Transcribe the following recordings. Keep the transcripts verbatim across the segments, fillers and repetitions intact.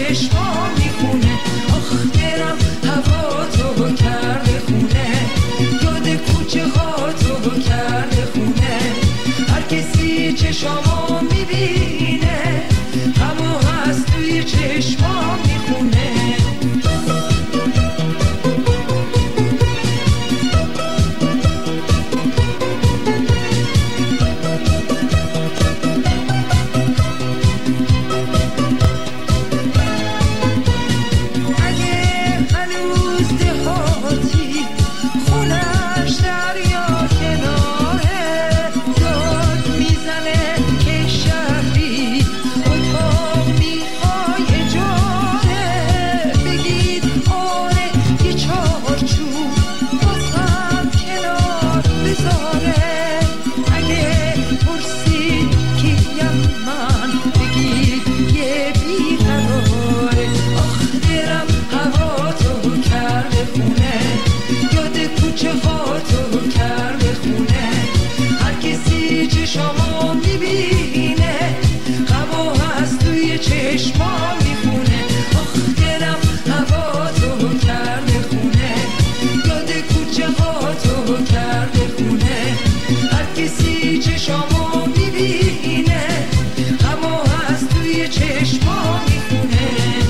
چشمام میخونه. آخ دلم هوا تو کرده خونه، یاد کوچه ها تو کرده خونه. هر کسی چشمام میبینه همو هست توی چشمام میخونه. چشمام میخونه. آخ دلم هوا تو کرده خونه، یاد کوچه ها تو کرده خونه. هر کسی چشمام میبینه همو هست توی چشمام میخونه.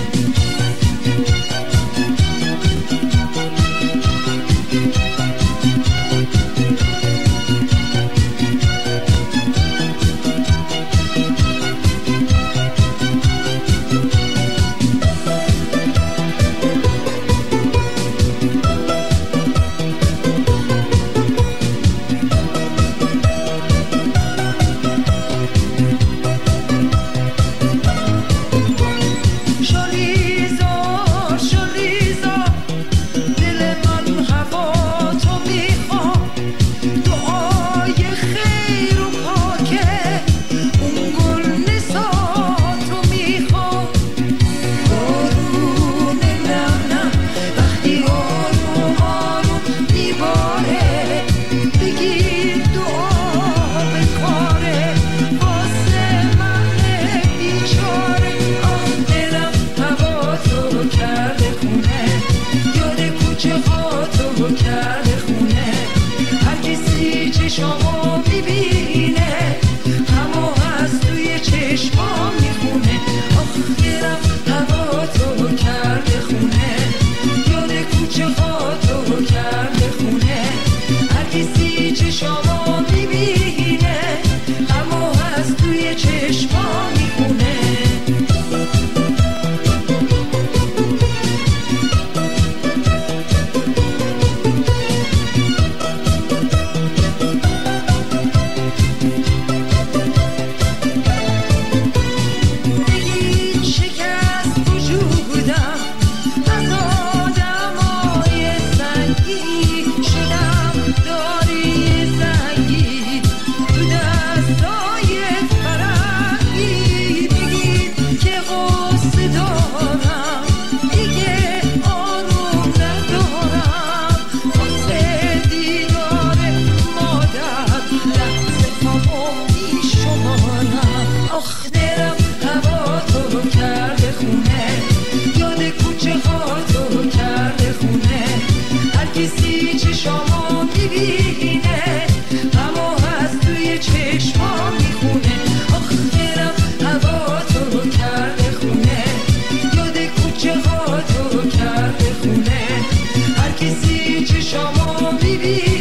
چشمام میبینه همو هست توی چشمام میخونه. آخ دلم هوا تو کرده خونه، یاد کوچه ها تو کرده خونه. هر کسی چشمام میبینه همو هست توی چشمام میخونه. کسی چشمام میبینه همو هست توی چشمام میخونه. آخ دلم هوا تو کرده خونه، یاد کوچه ها تو کرده خونه. هر کسی چشمام میبینه